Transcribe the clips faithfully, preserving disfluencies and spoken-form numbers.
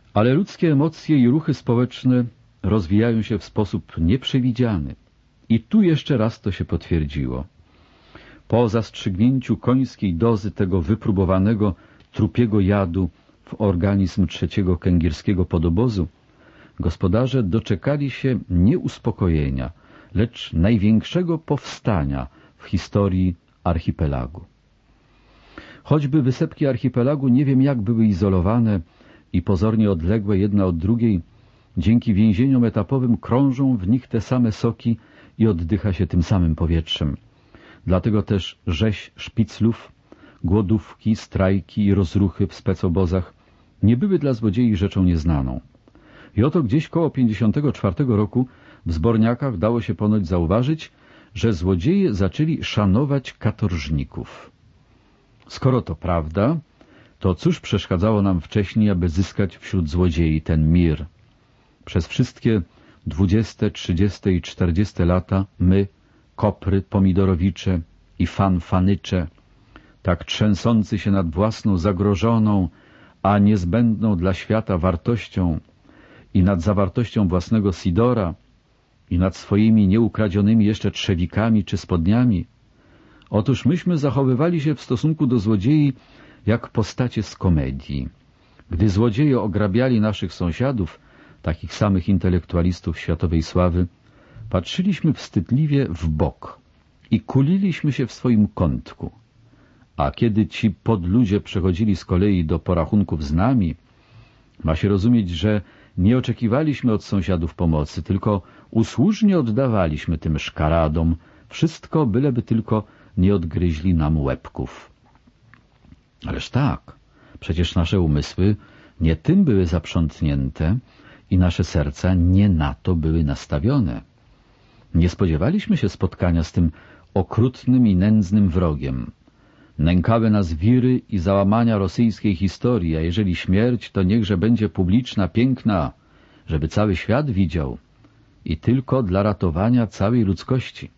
Ale ludzkie emocje i ruchy społeczne rozwijają się w sposób nieprzewidziany. I tu jeszcze raz to się potwierdziło. Po zastrzygnięciu końskiej dozy tego wypróbowanego trupiego jadu w organizm trzeciego kęgierskiego podobozu, gospodarze doczekali się nie uspokojenia, lecz największego powstania w historii archipelagu. Choćby wysepki archipelagu nie wiem jak były izolowane i pozornie odległe jedna od drugiej, dzięki więzieniom etapowym krążą w nich te same soki i oddycha się tym samym powietrzem. Dlatego też rzeź szpiclów, głodówki, strajki i rozruchy w specobozach nie były dla złodziei rzeczą nieznaną. I oto gdzieś koło pięćdziesiątego czwartego roku w Zborniakach dało się ponoć zauważyć, że złodzieje zaczęli szanować katorżników. Skoro to prawda, to cóż przeszkadzało nam wcześniej, aby zyskać wśród złodziei ten mir? Przez wszystkie dwudzieste, trzydzieste i czterdzieste lata my, kopry, pomidorowicze i fanfanycze, tak trzęsący się nad własną zagrożoną, a niezbędną dla świata wartością i nad zawartością własnego sidora i nad swoimi nieukradzionymi jeszcze trzewikami czy spodniami, otóż myśmy zachowywali się w stosunku do złodziei jak postacie z komedii. Gdy złodzieje ograbiali naszych sąsiadów, takich samych intelektualistów światowej sławy, patrzyliśmy wstydliwie w bok i kuliliśmy się w swoim kątku. A kiedy ci podludzie przechodzili z kolei do porachunków z nami, ma się rozumieć, że nie oczekiwaliśmy od sąsiadów pomocy, tylko usłużnie oddawaliśmy tym szkaradom wszystko, byleby tylko nie odgryźli nam łebków. Ależ tak, przecież nasze umysły nie tym były zaprzątnięte i nasze serca nie na to były nastawione. Nie spodziewaliśmy się spotkania z tym okrutnym i nędznym wrogiem. Nękały nas wiry i załamania rosyjskiej historii, a jeżeli śmierć, to niechże będzie publiczna, piękna, żeby cały świat widział i tylko dla ratowania całej ludzkości.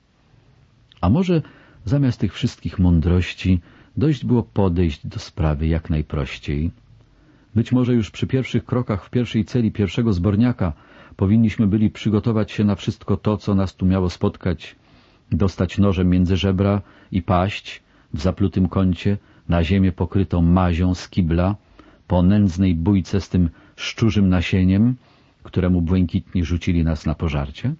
A może zamiast tych wszystkich mądrości dość było podejść do sprawy jak najprościej? Być może już przy pierwszych krokach w pierwszej celi pierwszego zborniaka powinniśmy byli przygotować się na wszystko to, co nas tu miało spotkać, dostać nożem między żebra i paść w zaplutym kącie na ziemię pokrytą mazią z kibla, po nędznej bójce z tym szczurzym nasieniem, któremu błękitni rzucili nas na pożarcie?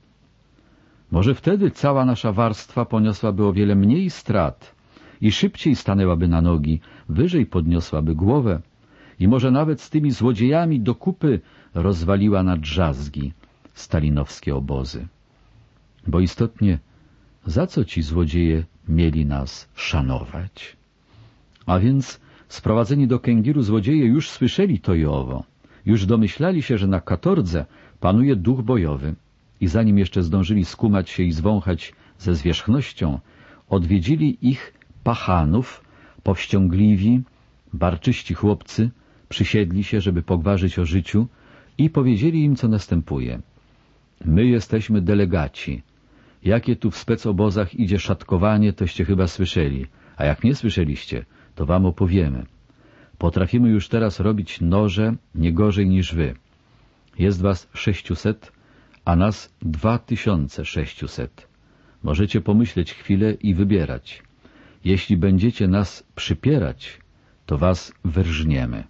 Może wtedy cała nasza warstwa poniosłaby o wiele mniej strat i szybciej stanęłaby na nogi, wyżej podniosłaby głowę i może nawet z tymi złodziejami do kupy rozwaliła na drzazgi stalinowskie obozy. Bo istotnie, za co ci złodzieje mieli nas szanować? A więc sprowadzeni do Kęgiru złodzieje już słyszeli to i owo, już domyślali się, że na katordze panuje duch bojowy i zanim jeszcze zdążyli skumać się i zwąchać ze zwierzchnością, odwiedzili ich pachanów, powściągliwi, barczyści chłopcy, przysiedli się, żeby pogwarzyć o życiu i powiedzieli im, co następuje. My jesteśmy delegaci. Jakie tu w specobozach idzie szatkowanie, toście chyba słyszeli, a jak nie słyszeliście, to wam opowiemy. Potrafimy już teraz robić noże nie gorzej niż wy. Jest was sześciuset, a nas dwa tysiące sześciuset. Możecie pomyśleć chwilę i wybierać. Jeśli będziecie nas przypierać, to was wyrżniemy.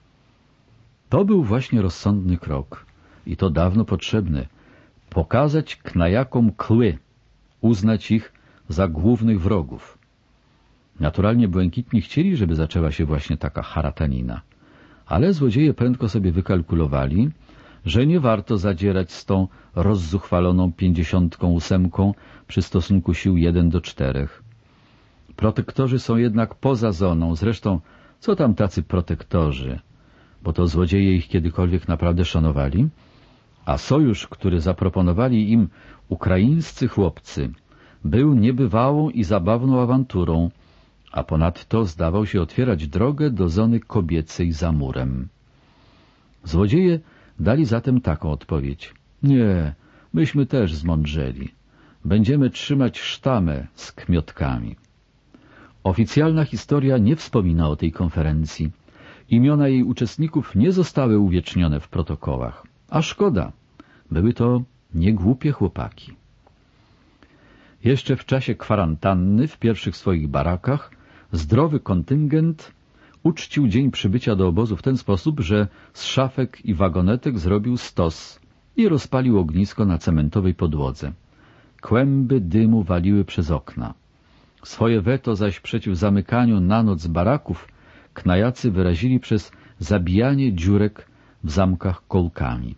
To był właśnie rozsądny krok i to dawno potrzebny. Pokazać knajakom kły, uznać ich za głównych wrogów. Naturalnie błękitni chcieli, żeby zaczęła się właśnie taka haratanina, ale złodzieje prędko sobie wykalkulowali, że nie warto zadzierać z tą rozzuchwaloną pięćdziesiątką ósemką przy stosunku sił jeden do czterech. Protektorzy są jednak poza zoną, zresztą co tam tacy protektorzy, bo to złodzieje ich kiedykolwiek naprawdę szanowali, a sojusz, który zaproponowali im ukraińscy chłopcy, był niebywałą i zabawną awanturą, a ponadto zdawał się otwierać drogę do zony kobiecej za murem. Złodzieje dali zatem taką odpowiedź. Nie, myśmy też zmądrzeli. Będziemy trzymać sztamę z kmiotkami. Oficjalna historia nie wspomina o tej konferencji Imiona jej uczestników nie zostały uwiecznione w protokołach. A szkoda, były to niegłupie chłopaki. Jeszcze w czasie kwarantanny w pierwszych swoich barakach zdrowy kontyngent uczcił dzień przybycia do obozu w ten sposób, że z szafek i wagonetek zrobił stos i rozpalił ognisko na cementowej podłodze. Kłęby dymu waliły przez okna. Swoje weto zaś przeciw zamykaniu na noc baraków knajacy wyrazili przez zabijanie dziurek w zamkach kolkami.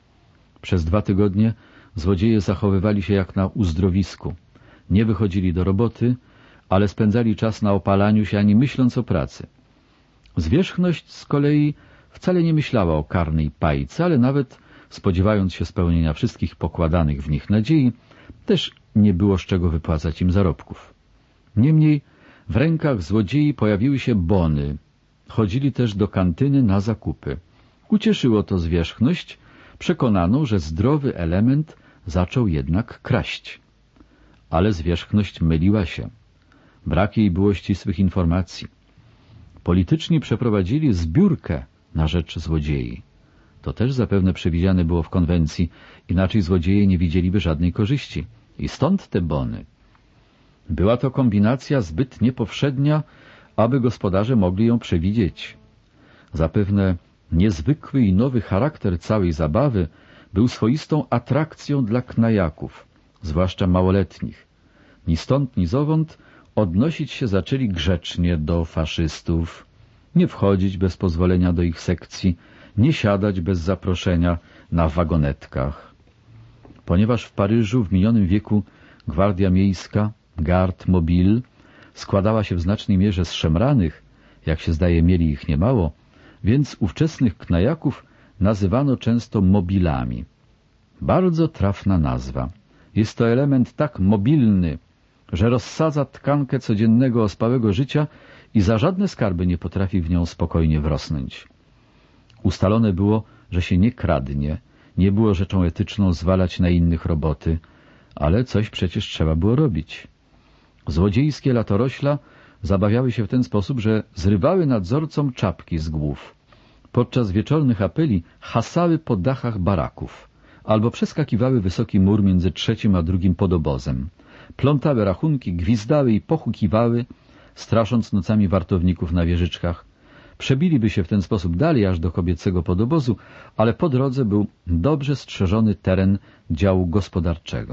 Przez dwa tygodnie złodzieje zachowywali się jak na uzdrowisku. Nie wychodzili do roboty, ale spędzali czas na opalaniu się, ani myśląc o pracy. Zwierzchność z kolei wcale nie myślała o karnej pajce, ale nawet, spodziewając się spełnienia wszystkich pokładanych w nich nadziei, też nie było z czego wypłacać im zarobków. Niemniej w rękach złodziei pojawiły się bony. Chodzili też do kantyny na zakupy. Ucieszyło to zwierzchność, przekonaną, że zdrowy element zaczął jednak kraść. Ale zwierzchność myliła się. Brak jej było ścisłych informacji. Polityczni przeprowadzili zbiórkę na rzecz złodziei. To też zapewne przewidziane było w konwencji, inaczej złodzieje nie widzieliby żadnej korzyści. I stąd te bony. Była to kombinacja zbyt niepowszednia, aby gospodarze mogli ją przewidzieć. Zapewne niezwykły i nowy charakter całej zabawy był swoistą atrakcją dla knajaków, zwłaszcza małoletnich. Ni stąd, ni zowąd odnosić się zaczęli grzecznie do faszystów, nie wchodzić bez pozwolenia do ich sekcji, nie siadać bez zaproszenia na wagonetkach. Ponieważ w Paryżu w minionym wieku gwardia miejska, garde mobile, składała się w znacznej mierze z szemranych, jak się zdaje mieli ich niemało, więc ówczesnych knajaków nazywano często mobilami. Bardzo trafna nazwa. Jest to element tak mobilny, że rozsadza tkankę codziennego ospałego życia i za żadne skarby nie potrafi w nią spokojnie wrosnąć. Ustalone było, że się nie kradnie, nie było rzeczą etyczną zwalać na innych roboty, ale coś przecież trzeba było robić. Złodziejskie latorośla zabawiały się w ten sposób, że zrywały nadzorcom czapki z głów. Podczas wieczornych apeli hasały po dachach baraków, albo przeskakiwały wysoki mur między trzecim a drugim podobozem. Plątały rachunki, gwizdały i pochukiwały, strasząc nocami wartowników na wieżyczkach. Przebiliby się w ten sposób dalej aż do kobiecego podobozu, ale po drodze był dobrze strzeżony teren działu gospodarczego.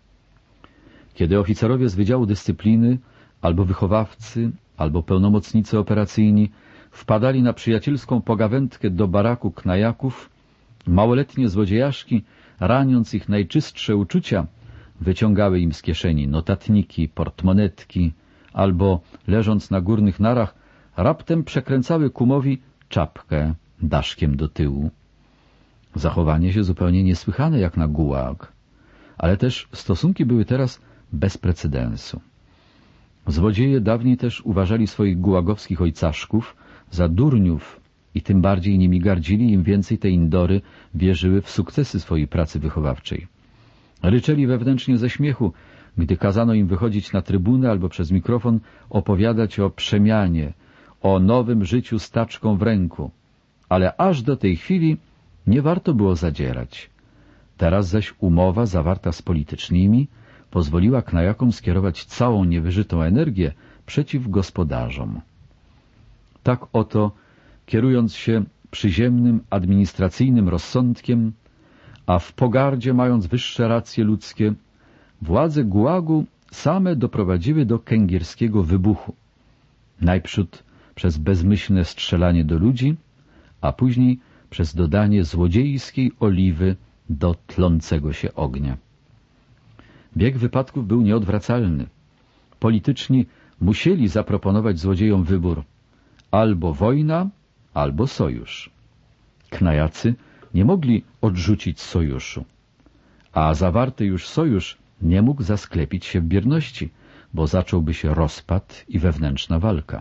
Kiedy oficerowie z Wydziału Dyscypliny, albo wychowawcy, albo pełnomocnicy operacyjni wpadali na przyjacielską pogawędkę do baraku knajaków, małoletnie złodziejaszki, raniąc ich najczystsze uczucia, wyciągały im z kieszeni notatniki, portmonetki, albo, leżąc na górnych narach, raptem przekręcały kumowi czapkę daszkiem do tyłu. Zachowanie się zupełnie niesłychane jak na gułag, ale też stosunki były teraz bez precedensu. Złodzieje dawniej też uważali swoich gułagowskich ojcaszków za durniów i tym bardziej nimi gardzili, im więcej te indory wierzyły w sukcesy swojej pracy wychowawczej. Ryczeli wewnętrznie ze śmiechu, gdy kazano im wychodzić na trybunę albo przez mikrofon opowiadać o przemianie, o nowym życiu z taczką w ręku. Ale aż do tej chwili nie warto było zadzierać. Teraz zaś umowa zawarta z politycznymi pozwoliła knajakom skierować całą niewyżytą energię przeciw gospodarzom. Tak oto, kierując się przyziemnym, administracyjnym rozsądkiem, a w pogardzie mając wyższe racje ludzkie, władze gułagu same doprowadziły do kęgierskiego wybuchu. Najprzód przez bezmyślne strzelanie do ludzi, a później przez dodanie złodziejskiej oliwy do tlącego się ognia. Bieg wypadków był nieodwracalny. Polityczni musieli zaproponować złodziejom wybór: albo wojna, albo sojusz. Knajacy nie mogli odrzucić sojuszu, a zawarty już sojusz nie mógł zasklepić się w bierności, bo zacząłby się rozpad i wewnętrzna walka.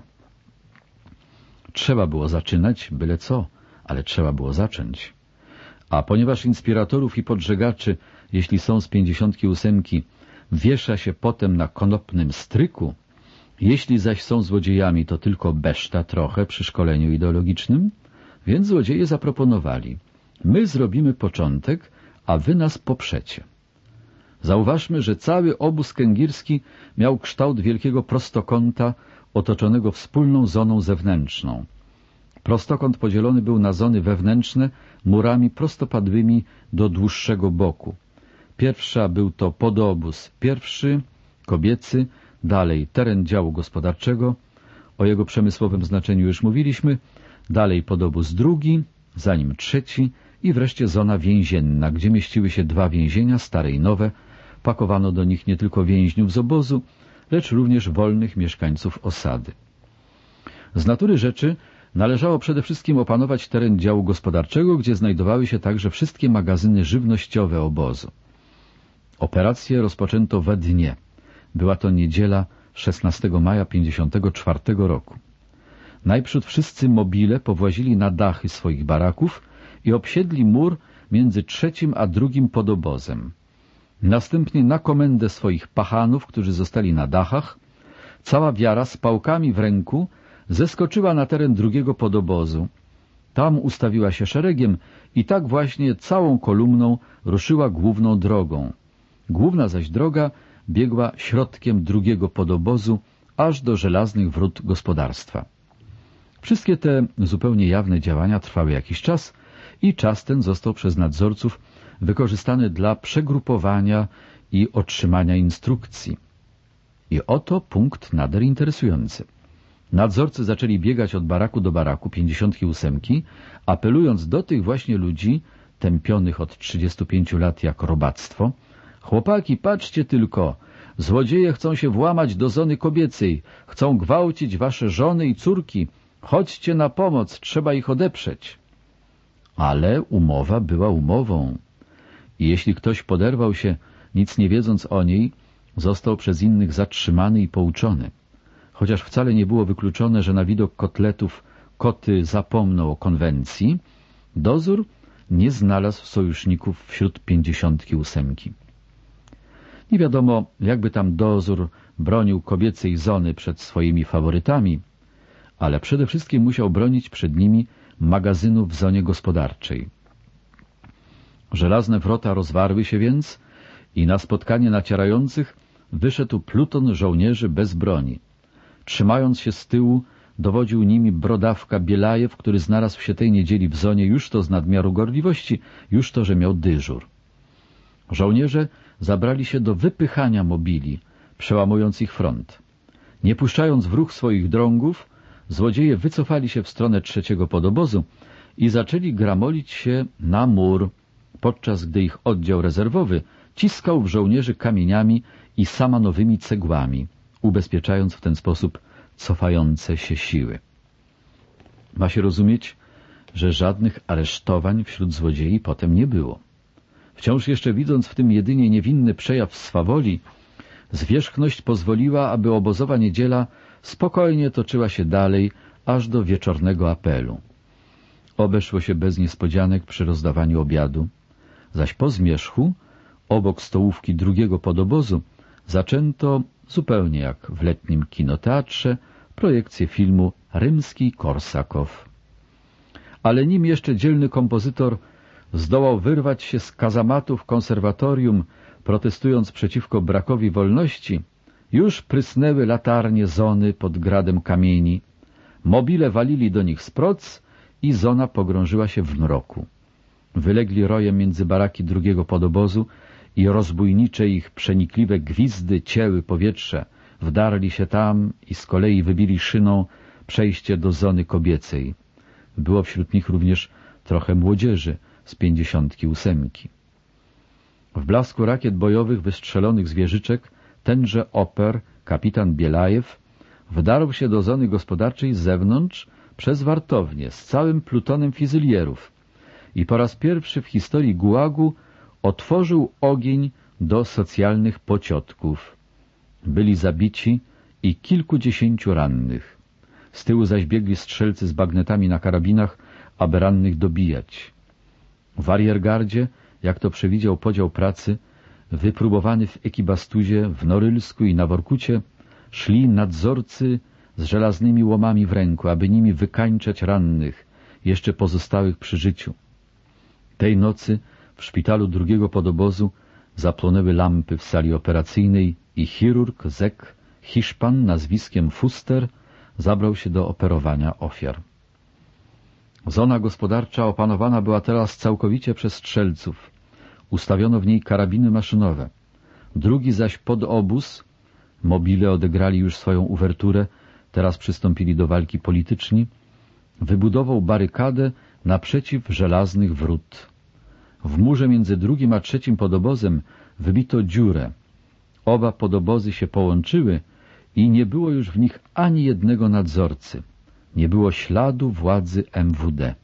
Trzeba było zaczynać byle co, ale trzeba było zacząć. A ponieważ inspiratorów i podżegaczy, jeśli są z pięćdziesiątki ósemki, wiesza się potem na konopnym stryku, Jeśli zaś są złodziejami, to tylko beszta trochę przy szkoleniu ideologicznym, więc złodzieje zaproponowali: my zrobimy początek, a wy nas poprzecie. Zauważmy, że cały obóz kęgierski miał kształt wielkiego prostokąta otoczonego wspólną zoną zewnętrzną. Prostokąt podzielony był na zony wewnętrzne murami prostopadłymi do dłuższego boku. Pierwsza był to podobóz pierwszy, kobiecy, dalej teren działu gospodarczego, o jego przemysłowym znaczeniu już mówiliśmy, dalej podobóz drugi, za nim trzeci i wreszcie zona więzienna, gdzie mieściły się dwa więzienia, stare i nowe. Pakowano do nich nie tylko więźniów z obozu, lecz również wolnych mieszkańców osady. Z natury rzeczy należało przede wszystkim opanować teren działu gospodarczego, gdzie znajdowały się także wszystkie magazyny żywnościowe obozu. Operację rozpoczęto we dnie. Była to niedziela szesnastego maja pięćdziesiątego czwartego roku. Najprzód wszyscy mobile powłazili na dachy swoich baraków i obsiedli mur między trzecim a drugim podobozem. Następnie na komendę swoich pachanów, którzy zostali na dachach, cała wiara z pałkami w ręku zeskoczyła na teren drugiego podobozu. Tam ustawiła się szeregiem i tak właśnie całą kolumną ruszyła główną drogą. Główna zaś droga biegła środkiem drugiego podobozu aż do żelaznych wrót gospodarstwa. Wszystkie te zupełnie jawne działania trwały jakiś czas i czas ten został przez nadzorców wykorzystany dla przegrupowania i otrzymania instrukcji. I oto punkt nader interesujący. Nadzorcy zaczęli biegać od baraku do baraku pięćdziesiątki ósemki, apelując do tych właśnie ludzi, tępionych od trzydziestu pięciu lat jak robactwo: chłopaki, patrzcie tylko, złodzieje chcą się włamać do zony kobiecej, chcą gwałcić wasze żony i córki, chodźcie na pomoc, trzeba ich odeprzeć. Ale umowa była umową. I jeśli ktoś poderwał się, nic nie wiedząc o niej, został przez innych zatrzymany i pouczony. Chociaż wcale nie było wykluczone, że na widok kotletów koty zapomną o konwencji, dozór nie znalazł sojuszników wśród pięćdziesiątki ósemki. Nie wiadomo, jakby tam dozór bronił kobiecej zony przed swoimi faworytami, ale przede wszystkim musiał bronić przed nimi magazynu w zonie gospodarczej. Żelazne wrota rozwarły się więc i na spotkanie nacierających wyszedł pluton żołnierzy bez broni. Trzymając się z tyłu, dowodził nimi brodawka Bielajew, który znalazł się tej niedzieli w zonie już to z nadmiaru gorliwości, już to, że miał dyżur. Żołnierze zabrali się do wypychania mobili, przełamując ich front. Nie puszczając w ruch swoich drągów, złodzieje wycofali się w stronę trzeciego podobozu i zaczęli gramolić się na mur, podczas gdy ich oddział rezerwowy ciskał w żołnierzy kamieniami i samanowymi cegłami, ubezpieczając w ten sposób cofające się siły. Ma się rozumieć, że żadnych aresztowań wśród złodziei potem nie było. Wciąż jeszcze widząc w tym jedynie niewinny przejaw swawoli, zwierzchność pozwoliła, aby obozowa niedziela spokojnie toczyła się dalej, aż do wieczornego apelu. Obeszło się bez niespodzianek przy rozdawaniu obiadu, zaś po zmierzchu, obok stołówki drugiego podobozu, zaczęto, zupełnie jak w letnim kinoteatrze, projekcję filmu Rymski-Korsakow. Ale nim jeszcze dzielny kompozytor zdołał wyrwać się z kazamatów konserwatorium, protestując przeciwko brakowi wolności, już prysnęły latarnie zony pod gradem kamieni, mobile walili do nich z proc i zona pogrążyła się w mroku. Wylegli rojem między baraki drugiego podobozu i rozbójnicze ich przenikliwe gwizdy cięły powietrze, wdarli się tam i z kolei wybili szyną przejście do zony kobiecej. Było wśród nich również trochę młodzieży z pięćdziesiątki ósemki. W blasku rakiet bojowych wystrzelonych z wieżyczek tenże oper, kapitan Bielajew, wdarł się do zony gospodarczej z zewnątrz przez wartownię z całym plutonem fizylierów i po raz pierwszy w historii Gułagu otworzył ogień do socjalnych pociotków. Byli zabici i kilkudziesięciu rannych. Z tyłu zaś biegli strzelcy z bagnetami na karabinach, aby rannych dobijać. W ariergardzie, jak to przewidział podział pracy, wypróbowany w Ekibastuzie, w Norylsku i na Workucie, szli nadzorcy z żelaznymi łomami w ręku, aby nimi wykańczać rannych, jeszcze pozostałych przy życiu. Tej nocy w szpitalu drugiego podobozu zapłonęły lampy w sali operacyjnej i chirurg Zek, Hiszpan nazwiskiem Fuster, zabrał się do operowania ofiar. Zona gospodarcza opanowana była teraz całkowicie przez strzelców. Ustawiono w niej karabiny maszynowe. Drugi zaś podobóz, mobile odegrali już swoją uwerturę, teraz przystąpili do walki polityczni, wybudował barykadę naprzeciw żelaznych wrót. W murze między drugim a trzecim podobozem wybito dziurę. Oba podobozy się połączyły i nie było już w nich ani jednego nadzorcy. Nie było śladu władzy M W D.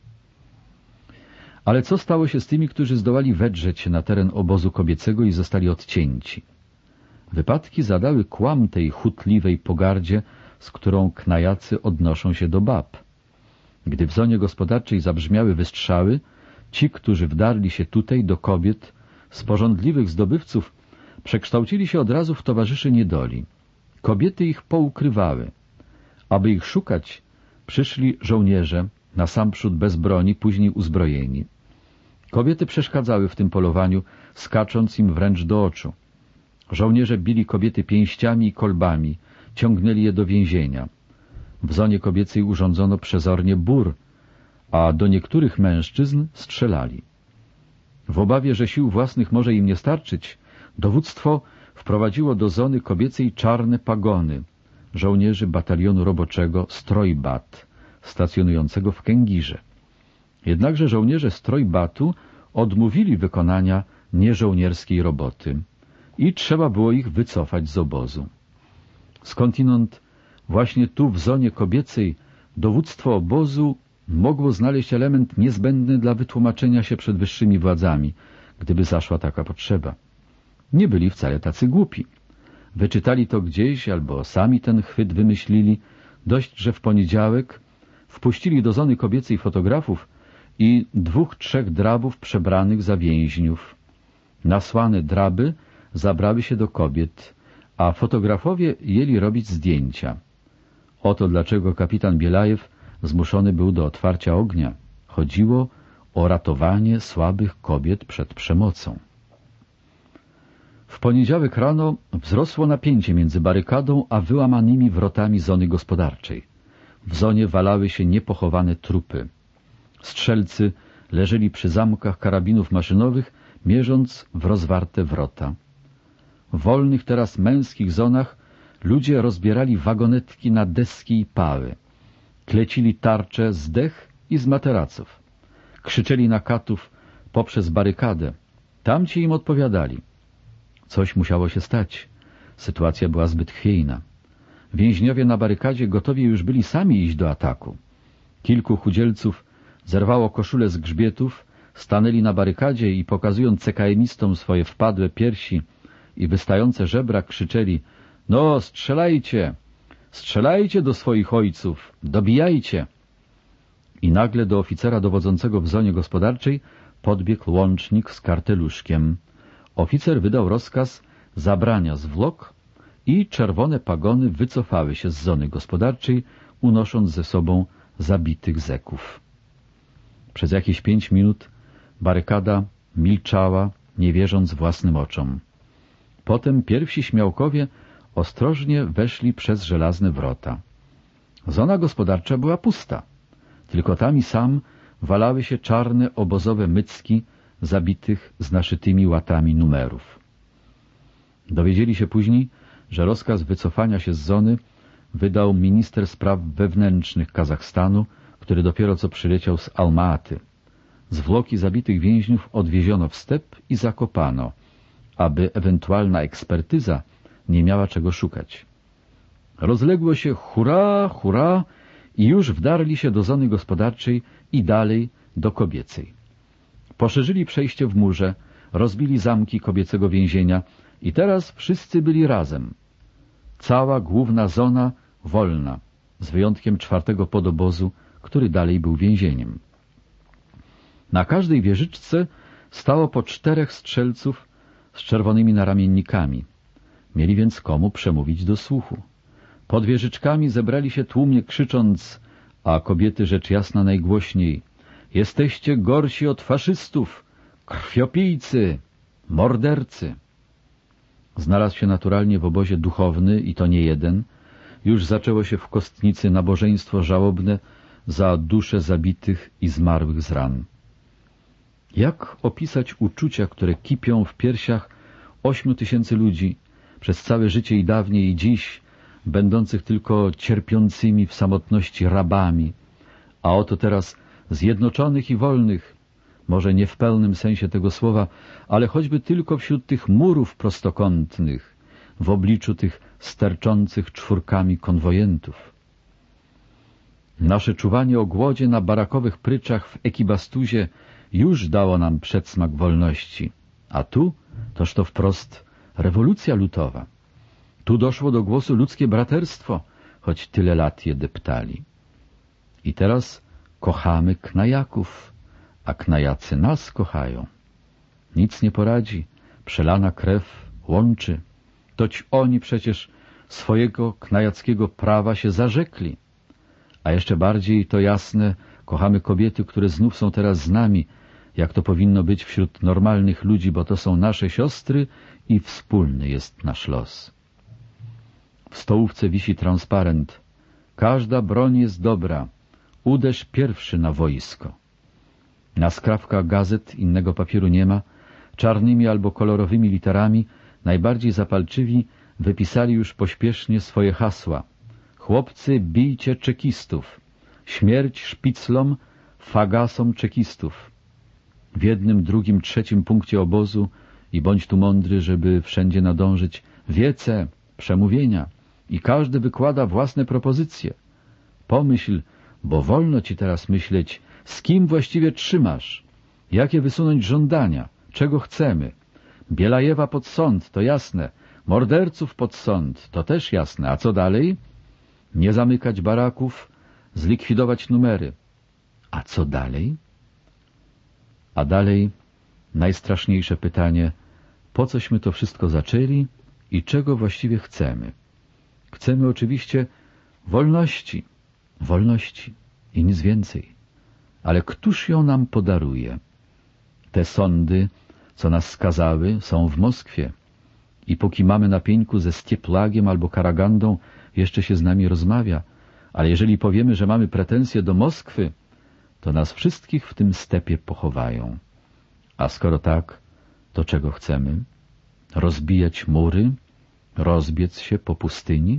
Ale co stało się z tymi, którzy zdołali wedrzeć się na teren obozu kobiecego i zostali odcięci? Wypadki zadały kłam tej chutliwej pogardzie, z którą knajacy odnoszą się do bab. Gdy w zonie gospodarczej zabrzmiały wystrzały, ci, którzy wdarli się tutaj do kobiet, z pożądliwych zdobywców, przekształcili się od razu w towarzyszy niedoli. Kobiety ich poukrywały. Aby ich szukać, przyszli żołnierze, nasamprzód bez broni, później uzbrojeni. Kobiety przeszkadzały w tym polowaniu, skacząc im wręcz do oczu. Żołnierze bili kobiety pięściami i kolbami, ciągnęli je do więzienia. W zonie kobiecej urządzono przezornie bór, a do niektórych mężczyzn strzelali. W obawie, że sił własnych może im nie starczyć, dowództwo wprowadziło do zony kobiecej czarne pagony żołnierzy batalionu roboczego Strojbat, stacjonującego w Kęgirze. Jednakże żołnierze Strojbatu odmówili wykonania nieżołnierskiej roboty i trzeba było ich wycofać z obozu. Skądinąd właśnie tu w zonie kobiecej dowództwo obozu mogło znaleźć element niezbędny dla wytłumaczenia się przed wyższymi władzami, gdyby zaszła taka potrzeba. Nie byli wcale tacy głupi. Wyczytali to gdzieś albo sami ten chwyt wymyślili. Dość, że w poniedziałek wpuścili do zony kobiecej fotografów i dwóch, trzech drabów przebranych za więźniów. Nasłane draby zabrały się do kobiet, a fotografowie jęli robić zdjęcia. Oto dlaczego kapitan Bielajew zmuszony był do otwarcia ognia. Chodziło o ratowanie słabych kobiet przed przemocą. W poniedziałek rano wzrosło napięcie między barykadą a wyłamanymi wrotami zony gospodarczej. W zonie walały się niepochowane trupy. Strzelcy leżeli przy zamkach karabinów maszynowych, mierząc w rozwarte wrota. W wolnych teraz męskich zonach ludzie rozbierali wagonetki na deski i pały. Klecili tarcze z dech i z materaców. Krzyczeli na katów poprzez barykadę. Tamci im odpowiadali. Coś musiało się stać. Sytuacja była zbyt chwiejna. Więźniowie na barykadzie gotowi już byli sami iść do ataku. Kilku chudzielców zerwało koszule z grzbietów, stanęli na barykadzie i pokazując C K M-istom swoje wpadłe piersi i wystające żebra, krzyczeli: no, strzelajcie! Strzelajcie do swoich ojców! Dobijajcie! I nagle do oficera dowodzącego w zonie gospodarczej podbiegł łącznik z karteluszkiem. Oficer wydał rozkaz zabrania zwłok i czerwone pagony wycofały się z zony gospodarczej, unosząc ze sobą zabitych zeków. Przez jakieś pięć minut barykada milczała, nie wierząc własnym oczom. Potem pierwsi śmiałkowie ostrożnie weszli przez żelazne wrota. Zona gospodarcza była pusta. Tylko tam i sam walały się czarne obozowe mycki zabitych z naszytymi łatami numerów. Dowiedzieli się później, że rozkaz wycofania się z zony wydał minister spraw wewnętrznych Kazachstanu, który dopiero co przyleciał z Almaty. Zwłoki zabitych więźniów odwieziono w step i zakopano, aby ewentualna ekspertyza nie miała czego szukać. Rozległo się hurra, hurra i już wdarli się do zony gospodarczej i dalej do kobiecej. Poszerzyli przejście w murze, rozbili zamki kobiecego więzienia i teraz wszyscy byli razem. Cała główna zona wolna, z wyjątkiem czwartego podobozu, który dalej był więzieniem. Na każdej wieżyczce stało po czterech strzelców z czerwonymi naramiennikami. Mieli więc komu przemówić do słuchu. Pod wieżyczkami zebrali się tłumnie krzycząc, a kobiety rzecz jasna najgłośniej: jesteście gorsi od faszystów, krwiopijcy, mordercy. Znalazł się naturalnie w obozie duchowny, i to nie jeden. Już zaczęło się w Kostnicy nabożeństwo żałobne za dusze zabitych i zmarłych z ran. Jak opisać uczucia, które kipią w piersiach ośmiu tysięcy ludzi przez całe życie i dawniej i dziś, będących tylko cierpiącymi w samotności rabami, a oto teraz zjednoczonych i wolnych, może nie w pełnym sensie tego słowa, ale choćby tylko wśród tych murów prostokątnych, w obliczu tych sterczących czwórkami konwojentów. Nasze czuwanie o głodzie na barakowych pryczach w Ekibastuzie już dało nam przedsmak wolności, a tu toż to wprost rewolucja lutowa. Tu doszło do głosu ludzkie braterstwo, choć tyle lat je deptali. I teraz kochamy knajaków, a knajacy nas kochają. Nic nie poradzi, przelana krew łączy. Toć oni przecież swojego knajackiego prawa się zarzekli. A jeszcze bardziej to jasne, kochamy kobiety, które znów są teraz z nami, jak to powinno być wśród normalnych ludzi, bo to są nasze siostry i wspólny jest nasz los. W stołówce wisi transparent: każda broń jest dobra, uderz pierwszy na wojsko. Na skrawkach gazet innego papieru nie ma, czarnymi albo kolorowymi literami najbardziej zapalczywi wypisali już pośpiesznie swoje hasła: chłopcy, bijcie czekistów, śmierć szpiclom, fagasom czekistów. W jednym, drugim, trzecim punkcie obozu, i bądź tu mądry, żeby wszędzie nadążyć, wiece, przemówienia, i każdy wykłada własne propozycje. Pomyśl, bo wolno ci teraz myśleć, z kim właściwie trzymasz, jakie wysunąć żądania, czego chcemy. Bielajewa pod sąd, to jasne, morderców pod sąd, to też jasne, a co dalej? Nie zamykać baraków, zlikwidować numery. A co dalej? A dalej najstraszniejsze pytanie: po cośmy to wszystko zaczęli i czego właściwie chcemy? Chcemy oczywiście wolności, wolności i nic więcej. Ale któż ją nam podaruje? Te sądy, co nas skazały, są w Moskwie i póki mamy na pieńku ze Stieplagiem albo Karagandą, jeszcze się z nami rozmawia, ale jeżeli powiemy, że mamy pretensje do Moskwy, to nas wszystkich w tym stepie pochowają. A skoro tak, to czego chcemy? Rozbijać mury? Rozbiec się po pustyni?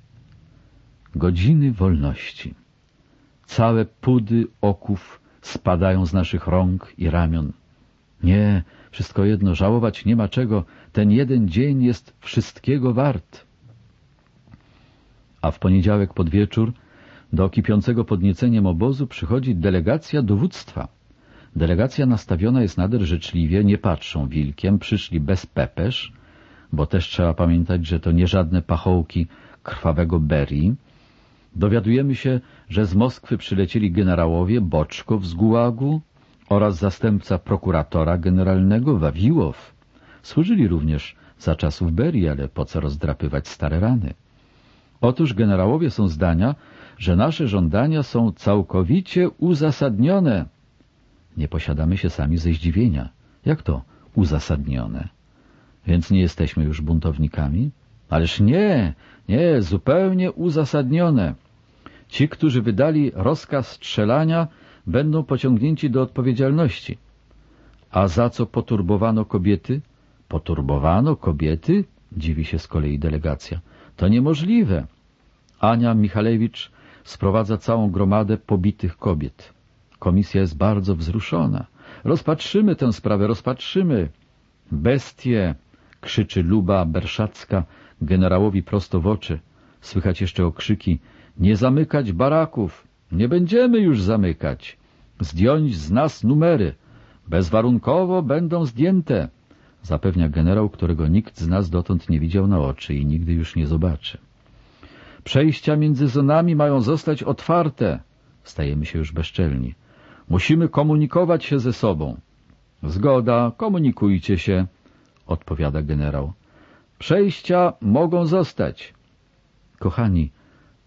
Godziny wolności. Całe pudy oków spadają z naszych rąk i ramion. Nie, wszystko jedno, żałować nie ma czego, ten jeden dzień jest wszystkiego wart. A w poniedziałek pod wieczór do kipiącego podnieceniem obozu przychodzi delegacja dowództwa. Delegacja nastawiona jest nader życzliwie, nie patrzą wilkiem, przyszli bez pepesz, bo też trzeba pamiętać, że to nie żadne pachołki krwawego Berii. Dowiadujemy się, że z Moskwy przylecieli generałowie Boczkow z Gułagu oraz zastępca prokuratora generalnego Wawiłow. Służyli również za czasów Berii, ale po co rozdrapywać stare rany? Otóż generałowie są zdania, że nasze żądania są całkowicie uzasadnione. Nie posiadamy się sami ze zdziwienia. Jak to uzasadnione? Więc nie jesteśmy już buntownikami? Ależ nie, nie, zupełnie uzasadnione. Ci, którzy wydali rozkaz strzelania, będą pociągnięci do odpowiedzialności. A za co poturbowano kobiety? Poturbowano kobiety? Dziwi się z kolei delegacja. To niemożliwe. Ania Michalewicz sprowadza całą gromadę pobitych kobiet. Komisja jest bardzo wzruszona. Rozpatrzymy tę sprawę, rozpatrzymy. Bestie, krzyczy Luba Berszacka generałowi prosto w oczy. Słychać jeszcze okrzyki: nie zamykać baraków, nie będziemy już zamykać. Zdjąć z nas numery, bezwarunkowo będą zdjęte, zapewnia generał, którego nikt z nas dotąd nie widział na oczy i nigdy już nie zobaczy. Przejścia między zonami mają zostać otwarte. Stajemy się już bezczelni. Musimy komunikować się ze sobą. Zgoda, komunikujcie się, odpowiada generał. Przejścia mogą zostać. Kochani,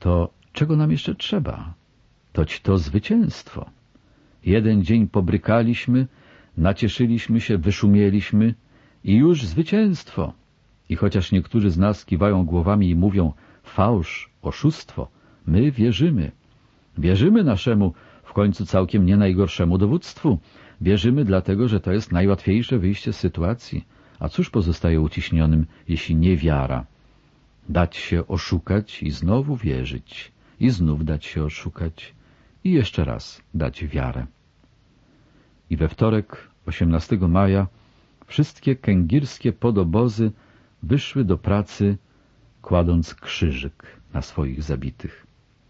To czego nam jeszcze trzeba? Toć to zwycięstwo. Jeden dzień pobrykaliśmy, nacieszyliśmy się, wyszumieliśmy i już zwycięstwo. I chociaż niektórzy z nas kiwają głowami i mówią fałsz, oszustwo, my wierzymy. Wierzymy naszemu w końcu całkiem nie najgorszemu dowództwu. Wierzymy dlatego, że to jest najłatwiejsze wyjście z sytuacji. A cóż pozostaje uciśnionym, jeśli nie wiara? Dać się oszukać i znowu wierzyć. I znów dać się oszukać. I jeszcze raz dać wiarę. I we wtorek, osiemnastego maja, wszystkie kęgierskie podobozy wyszły do pracy, kładąc krzyżyk na swoich zabitych.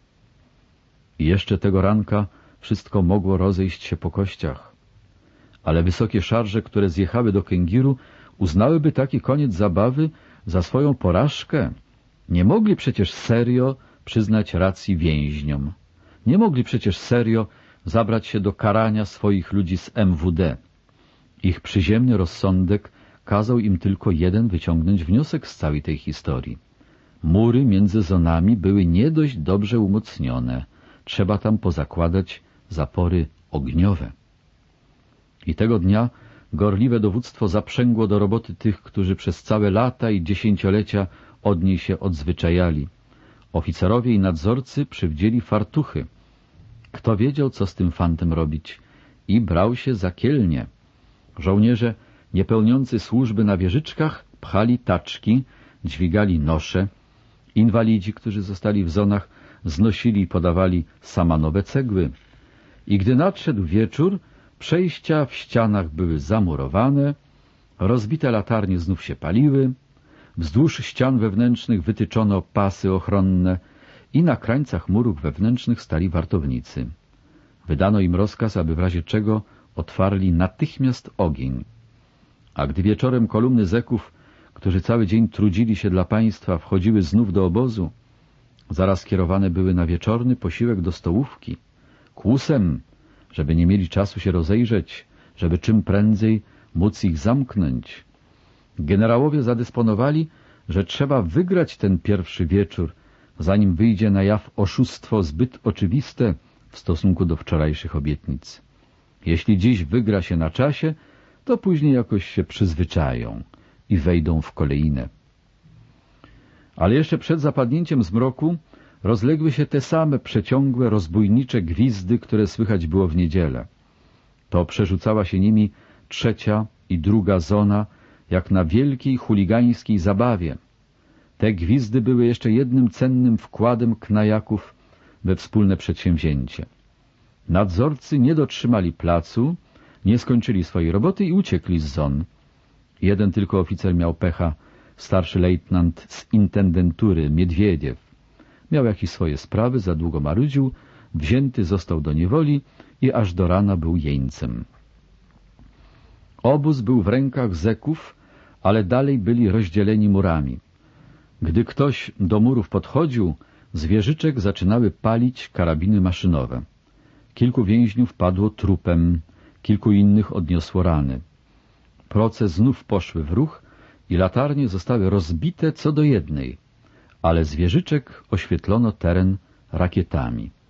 I jeszcze tego ranka wszystko mogło rozejść się po kościach. Ale wysokie szarże, które zjechały do Kęgiru, uznałyby taki koniec zabawy za swoją porażkę. Nie mogli przecież serio przyznać racji więźniom. Nie mogli przecież serio zabrać się do karania swoich ludzi z M W D. Ich przyziemny rozsądek kazał im tylko jeden wyciągnąć wniosek z całej tej historii. Mury między zonami były nie dość dobrze umocnione. Trzeba tam pozakładać zapory ogniowe. I tego dnia gorliwe dowództwo zaprzęgło do roboty tych, którzy przez całe lata i dziesięciolecia od niej się odzwyczajali. Oficerowie i nadzorcy przywdzieli fartuchy. Kto wiedział, co z tym fantem robić? I brał się za kielnie. Żołnierze, niepełniący służby na wieżyczkach, pchali taczki, dźwigali nosze. Inwalidzi, którzy zostali w zonach, znosili i podawali samanowe cegły. I gdy nadszedł wieczór, przejścia w ścianach były zamurowane, rozbite latarnie znów się paliły, wzdłuż ścian wewnętrznych wytyczono pasy ochronne i na krańcach murów wewnętrznych stali wartownicy. Wydano im rozkaz, aby w razie czego otwarli natychmiast ogień. A gdy wieczorem kolumny zeków, którzy cały dzień trudzili się dla państwa, wchodziły znów do obozu, zaraz kierowane były na wieczorny posiłek do stołówki, kłusem, żeby nie mieli czasu się rozejrzeć, żeby czym prędzej móc ich zamknąć. Generałowie zadysponowali, że trzeba wygrać ten pierwszy wieczór, zanim wyjdzie na jaw oszustwo zbyt oczywiste w stosunku do wczorajszych obietnic. Jeśli dziś wygra się na czasie, to później jakoś się przyzwyczają i wejdą w kolejne. Ale jeszcze przed zapadnięciem zmroku rozległy się te same przeciągłe, rozbójnicze gwizdy, które słychać było w niedzielę. To przerzucała się nimi trzecia i druga zona, jak na wielkiej chuligańskiej zabawie. Te gwizdy były jeszcze jednym cennym wkładem knajaków we wspólne przedsięwzięcie. Nadzorcy nie dotrzymali placu, nie skończyli swojej roboty i uciekli z zon. Jeden tylko oficer miał pecha, starszy lejtnant z intendentury Miedwiediew. Miał jakieś swoje sprawy, za długo marudził, wzięty został do niewoli i aż do rana był jeńcem. Obóz był w rękach zeków, ale dalej byli rozdzieleni murami. Gdy ktoś do murów podchodził, z wieżyczek zaczynały palić karabiny maszynowe. Kilku więźniów padło trupem, kilku innych odniosło rany. Proce znów poszły w ruch i latarnie zostały rozbite co do jednej, ale z wieżyczek oświetlono teren rakietami.